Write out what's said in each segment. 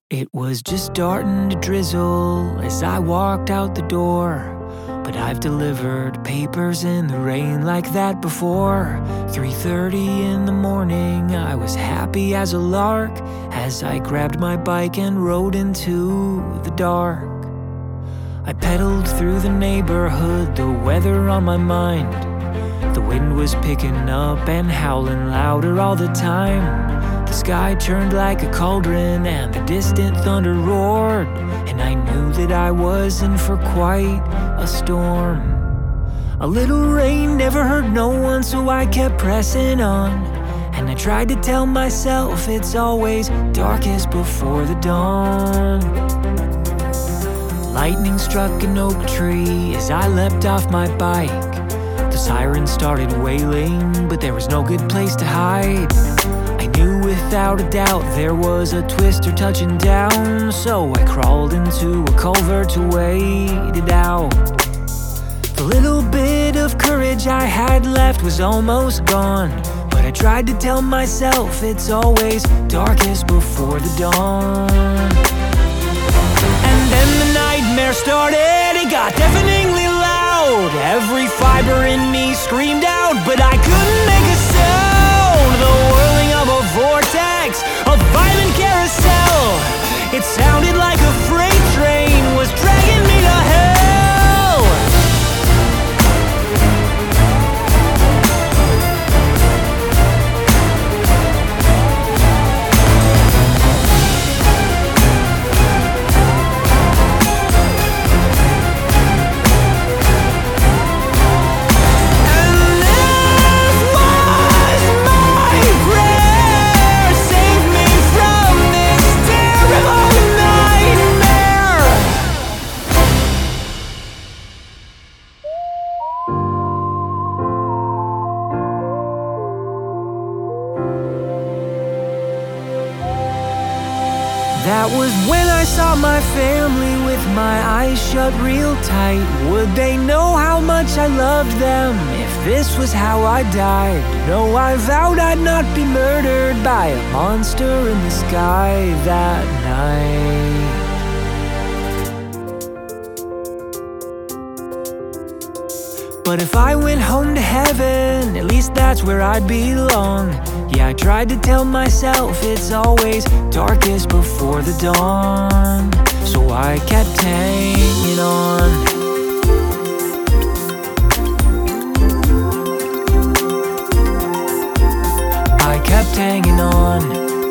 It was just starting to drizzle as I walked out the door, but I've delivered papers in the rain like that before. 3:30 in the morning, I was happy as a lark as I grabbed my bike and rode into the dark. I pedaled through the neighborhood, the weather on my mind. The wind was picking up and howling louder all the time. The sky turned like a cauldron and the distant thunder roared, and I knew that I was in for quite a storm. A little rain never hurt no one, so I kept pressing on, and I tried to tell myself it's always darkest before the dawn. Lightning struck an oak tree as I leapt off my bike. The siren started wailing, but there was no good place to hide. I knew without a doubt there was a twister touching down, so I crawled into a culvert to wait it out. The little bit of courage I had left was almost gone, but I tried to tell myself it's always darkest before the dawn. And then the nightmare started, it got deafeningly loud. Every fiber in me screamed out, but I couldn't make a sound. The whirling of a vortex, a violent carousel. It sounded like a freight train was dragging me to hell. That was when I saw my family with my eyes shut real tight. Would they know how much I loved them if this was how I died? No, I vowed I'd not be murdered by a monster in the sky that night. But if I went home to heaven, at least that's where I'd belong. Yeah, I tried to tell myself it's always darkest before the dawn, so I kept hanging on. I kept hanging on.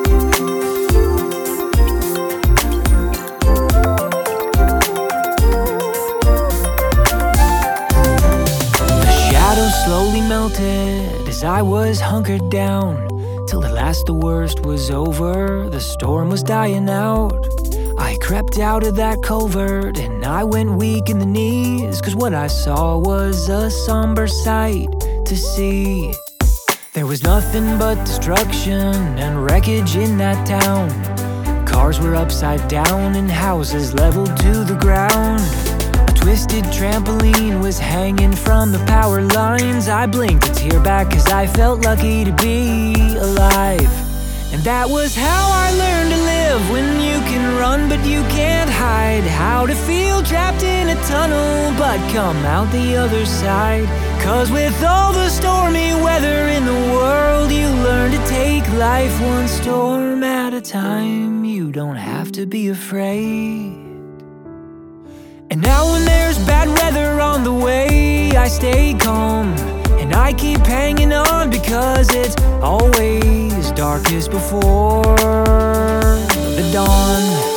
Slowly melted as I was hunkered down, till at last the worst was over, the storm was dying out. I crept out of that culvert and I went weak in the knees, cause what I saw was a somber sight to see. There was nothing but destruction and wreckage in that town. Cars were upside down and houses leveled to the ground. Twisted trampoline was hanging from the power lines. I blinked a tear back cause I felt lucky to be alive. And that was how I learned to live, when you can run but you can't hide. How to feel trapped in a tunnel but come out the other side. Cause with all the stormy weather in the world, you learn to take life one storm at a time. You don't have to be afraid. And now when there's bad weather on the way, I stay calm and I keep hanging on, because it's always darkest before the dawn.